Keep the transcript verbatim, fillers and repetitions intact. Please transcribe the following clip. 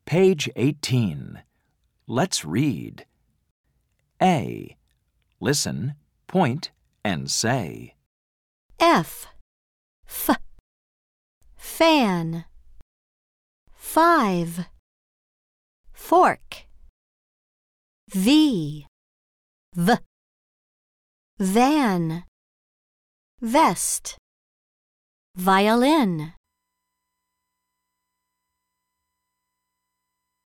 Page eighteen. Let's read. A. Listen, point, and say. F, f, fan. Five, fork. V, v, van. Vest, violin.